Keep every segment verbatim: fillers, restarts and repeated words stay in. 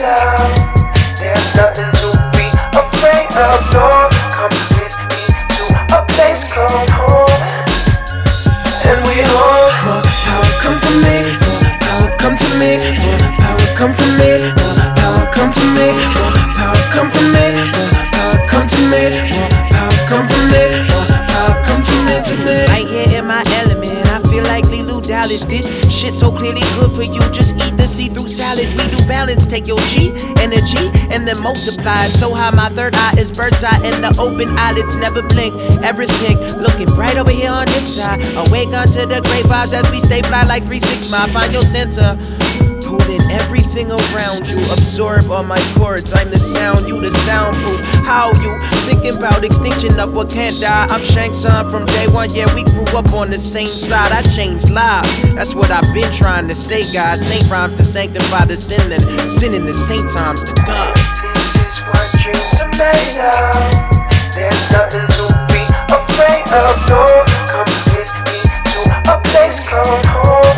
of. There's nothing to be afraid of. No, come with me to a place called home, and we home. More power come from me, more power come to me, more power come from me, more power come to me, more power come from me, more power come to me, more power come from me, more power come to me, to me. Right here in my element, I feel like Leeloo Dallas. This shit so clearly good for you. Just eat the see-through salad. We do balance. Take your G, energy, and then multiply it so high. My third eye is bird's eye, and the open eyelids never blink. Everything looking bright over here on this side. Awake onto the great vibes as we stay fly like three six mile. Find your center. Pull in everything around you. Absorb all my chords. I'm the sound, you the soundproof. How you thinking about extinction of what can't die? I'm Shang Tsung from day one. Yeah, we grew up on the same side. I changed lives. That's what I've been trying to say, guys. Saint rhymes to sanctify the sin and sinning the saint times to God. This is what dreams are made of. There's nothing to be afraid of. No, come with me to a place called home,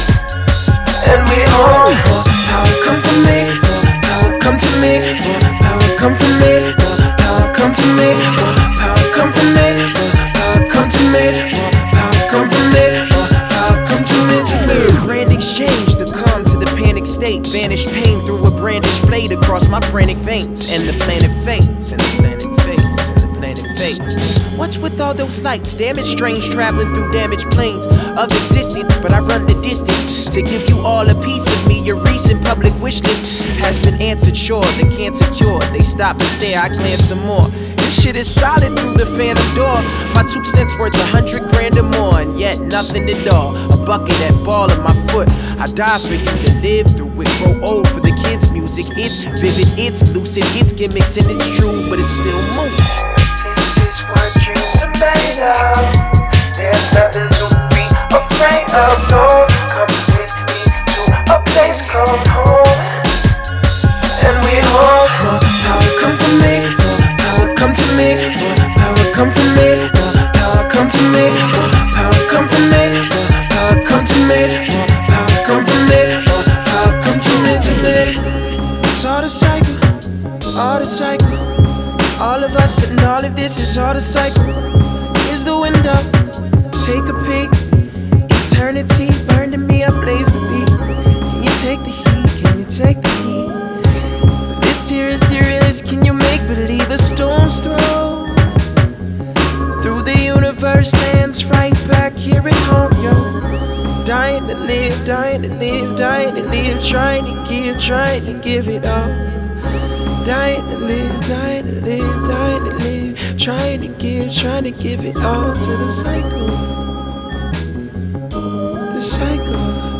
and we home. More power come from me, more power come to me, more power come from me, more power come to me, more power come from me, more power come to me, more power come from me, more power come to me, to me. Grand exchange, the calm to the panic state. Vanish pain through a brandished blade across my frantic veins. And the planet fades, and the planet fades, and the planet fades. What's with all those lights? Damn, it's strange traveling through damaged planes of existence. But I run the distance to give you all a piece of me. Your recent public wish list has been answered, sure. The cancer cured. They stop and stare, I glance some more. This shit is solid through the phantom door. My two cents worth a hundred grand or more, and yet nothing at all. A bucket, that ball in my foot. I die for you to live through it. Grow old for the kids' music. It's vivid, it's lucid, it's gimmicks, and it's true, but it's still moving. This is what dreams are made of. There's nothing to be afraid of. No, come with me to a place called home, and we home. More power come from me, more power come to me, more power come from me, more power come to me, more power come from me, more power come to me, more power come from me, more power come to me, to me. It's all the cycle, all the cycle. All of us and all of this is all the cycle. Here's the window, take a peek. Eternity burned to me, I blaze the beat. Can you take the heat? Can you take the heat? This here is the realest. Can you make believe a storm's throw through the universe lands right back here at home, yo. Dying to live, dying to live, dying to live, trying to give, trying to give it all. Dying to live, dying to live, dying to live, trying to give, trying to give it all to the cycle. The cycle.